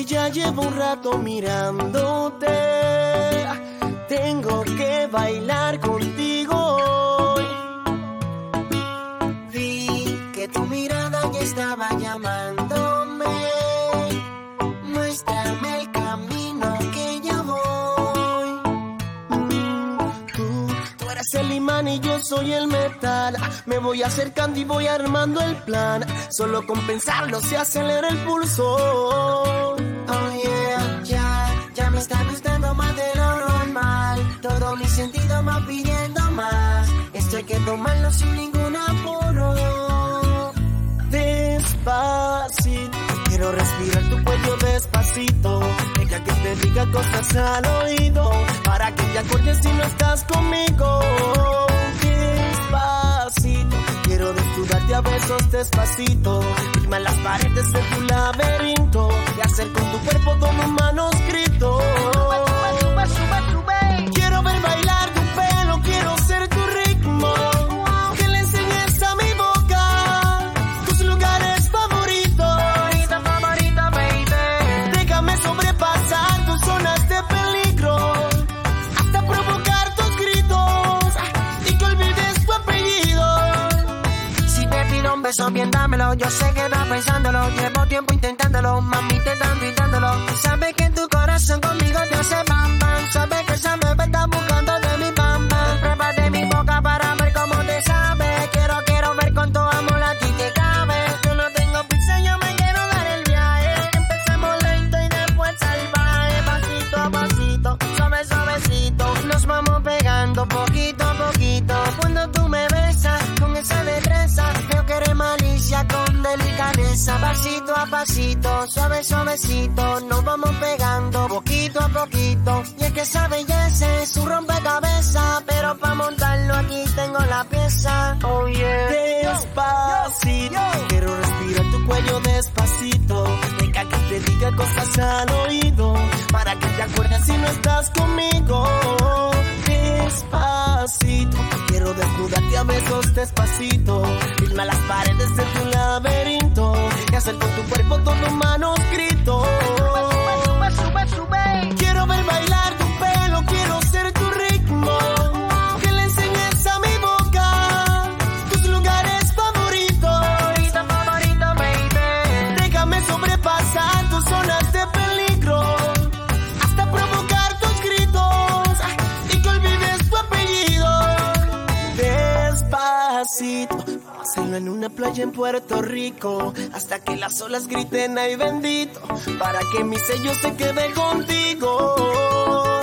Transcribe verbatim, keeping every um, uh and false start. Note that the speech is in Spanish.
y ya llevo un rato mirándote. Tengo que bailar contigo hoy. Vi que tu mirada ya estaba llamándome. Muéstrame el camino que yo voy. Mm, tú, tú eres el imán y yo soy el metal. Me voy acercando y voy armando el plan. Solo con pensarlo se acelera el pulso. Oh yeah, ya, ya me está gustando más de lo normal. Todo mi sentido más pidiendo más. Esto hay que tomarlo sin ningún apuro. Despacito, quiero respirar tu cuello despacito. Deja que te diga cosas al oído, para que te acuerdes si no estás conmigo. Despacito, quiero desnudarte a besos despacito. Firma las paredes de tu laberinto y hacer con tu cuerpo todo un manuscrito. Sube, sube, sube. Quiero ver bailar tu pelo, quiero ser tu ritmo. Que le enseñes a mi boca tus lugares favoritos. Favorita, favorita, baby. Déjame sobrepasar tus zonas de peligro, hasta provocar tus gritos y que olvides tu apellido. Si te pido un beso, bien dámelo. Yo sé que estás pensándolo. Llevo tiempo intentándolo. Mami, te están gritándolo. Sabes que en tu corazón conmigo te hace bam bam. Sabes que esa bebé está buscando de mi bam bam. Prepárate mi boca para ver cómo te sabe. Quiero, quiero ver con tu amor a ti te cabe. Yo no tengo prisa, yo me quiero dar el viaje. Empecemos lento y después salvaje. Pasito a pasito, suave, suavecito. Nos vamos pegando poquito a poquito. Cuando tú me besas con esa destreza, creo que eres malicia con delicadeza. Pasito a pasito, suave, suavecito. Nos vamos pegando poquito a poquito. Y es que esa belleza es un rompecabezas, pero pa' montarlo aquí tengo la pieza. Oh yeah. Despacito, quiero respirar tu cuello despacito. Deja que te diga cosas al oído, para que te acuerdes si no estás conmigo. Despacito, quiero desnudarte a besos despacito. Firma las paredes de tu laberinto y hacer con tu cuerpo todo un manuscrito. Sube, sube, sube. Quiero ver bailar tu pelo, quiero ser tu ritmo. Que le enseñes a mi boca tus lugares favoritos. Favorita, favorita, baby. Déjame sobrepasar tus zonas de peligro, hasta provocar tus gritos y que olvides tu apellido. Despacito, hacerlo en una playa en Puerto Rico, hasta que las olas griten ay bendito, para que mi sello se quede contigo.